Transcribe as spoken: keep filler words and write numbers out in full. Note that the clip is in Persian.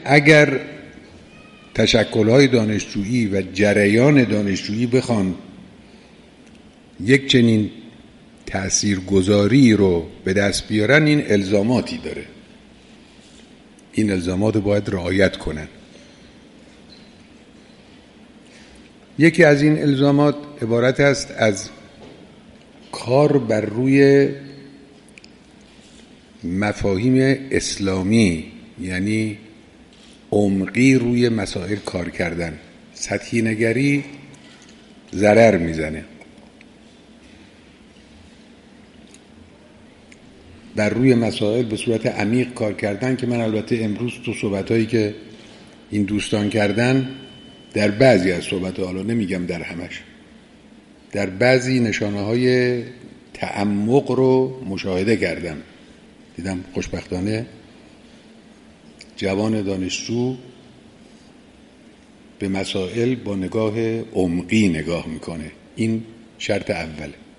اگر تشکل‌های دانشجویی و جریان دانشجویی بخوان یک چنین تاثیرگذاری رو به دست بیارن، این الزاماتی داره، این الزامات رو باید رعایت کنن. یکی از این الزامات عبارت است از کار بر روی مفاهیم اسلامی، یعنی عمقی روی مسائل کار کردن. سطحی نگری ضرر میزنه. بر روی مسائل به صورت عمیق کار کردن که من البته امروز تو صحبتایی که این دوستان کردن، در بعضی از صحبت‌ها، حالا نمیگم در همش، در بعضی نشانه‌های تعمق رو مشاهده کردم. دیدم خوشبختانه جوان دانشجو به مسائل با نگاه عمقی نگاه میکنه. این شرط اوله.